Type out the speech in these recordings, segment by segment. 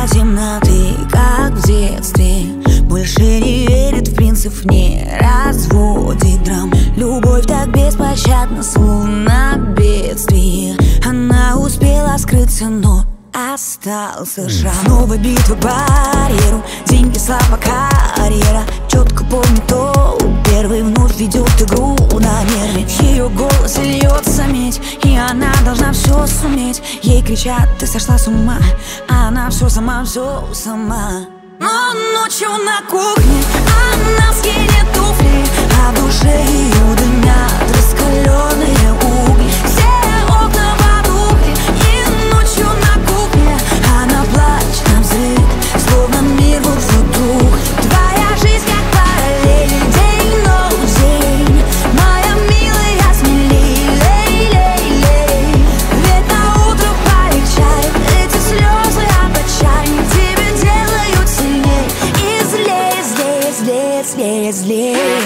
темноты, как в детстве. Больше не верит в принцип, не разводит драм. Любовь так беспощадна, словно бедствие. Она успела скрыться, но остался шрам. Снова битва к барьеру, деньги, слава, карьера. Четко помню, то первый вновь ведет игру на нервы. Ее голос льется медь, и она должна все суметь. Ей кричат: ты сошла с ума, а она все сама. Но ночью на кухне она скинет туфли, а в душе ее дымят раскаленные угли. Все окна потухли, и ночью на кухне она плачет на взрыв, словно мир вот дух. Твоя жизнь как параллель, день, ночь, день. Моя милая, смелей, лей, лей, лей. Ведь на утро полегчает, эти слезы от отчаяния тебя делают сильней и злее, злее, злее, злее, злее.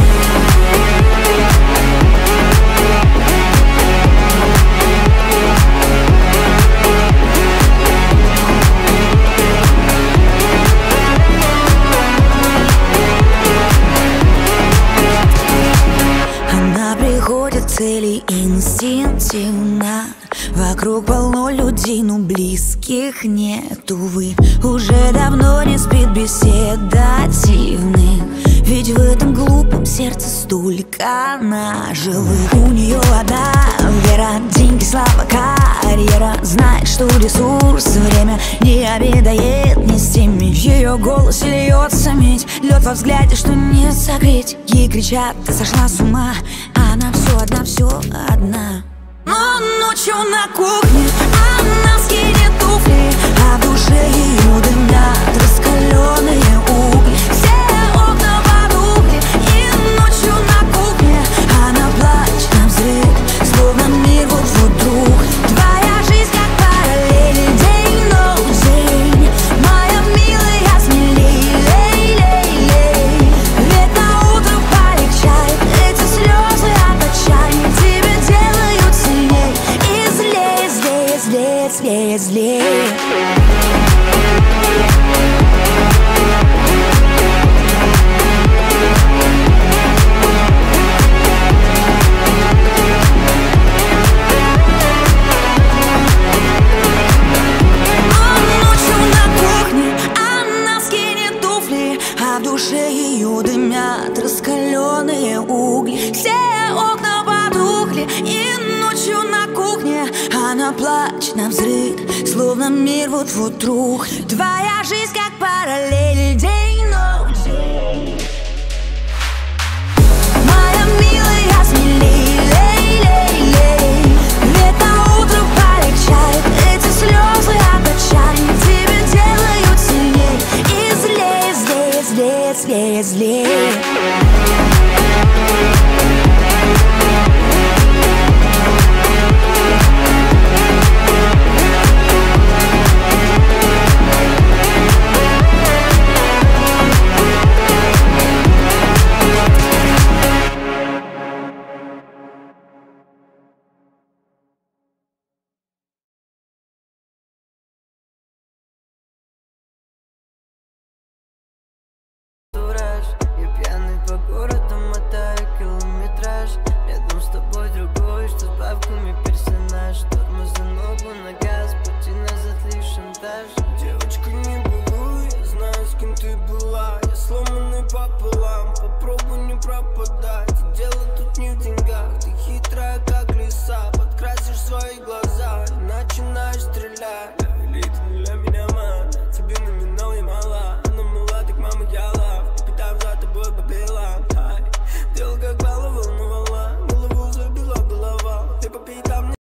Цели инстинктивно. Вокруг полно людей, но близких нет, увы. Уже давно не спит беседа дивных. Ведь в этом глупом сердце столько наживых. У нее одна вера, деньги, слава, карьера. Знает, что ресурс, время не обедает ни с теми. В ее голосе льется медь, лед во взгляде, что не согреть. Ей кричат: ты сошла с ума, а она все одна, все одна. Но ночью на кухне она скинет туфли, а в душе ее дымят раскаленные угли. Все окна потухли, и ночью на кухне она плачет на взрыв, словно мир вот вдруг. Твоя жизнь как параллель, день, ночь, день. Моя милая, смелей, лей, лей, лей. Ведь на утро полегчает, эти слезы от отчаяния тебя делают сильней и злее, злее, злее, злее, злее. А в душе ее дымят раскаленные угли. Все окна потухли, и ночью на кухне она плачет на взрыв, словно мир вот-вот рухнет. Твоя жизнь как параллель, день, ночь, день. Моя милая, смелей, лей, лей, лей. Ведь на утро полегчает, эти слезы от отчаяния тебя делают сильней и злее, злее, злее, злее, злее. Девочка, не балуй, я знаю, с кем ты была. Я сломанный пополам, попробуй не пропадай.